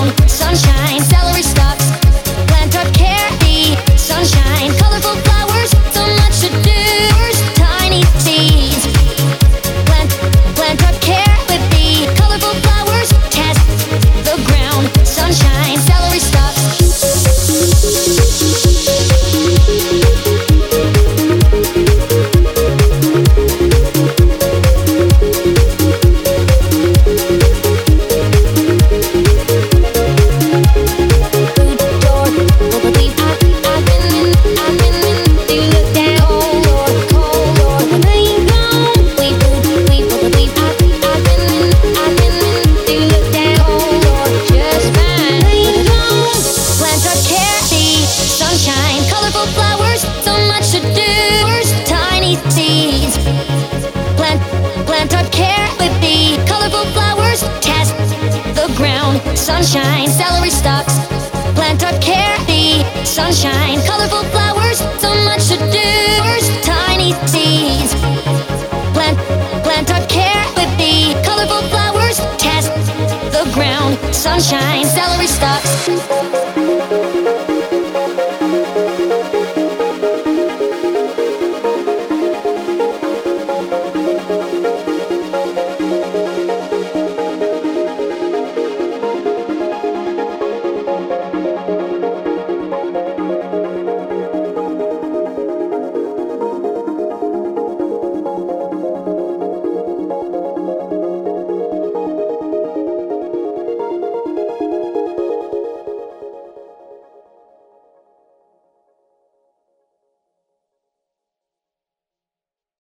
ground, sunshine, celery stalks. Plant up care, the sunshine, colorful flowers, so much to do. Tiny seeds. Plant up care with the colorful flowers. Test the ground, sunshine, celery stalks. Plant up care with the colorful flowers. Test the ground, sunshine, celery stalks. Plant up care, the sunshine, colorful flowers, so much to do. Tiny seeds. Plant up care with the colorful flowers. Test the ground, sunshine, celery stalks.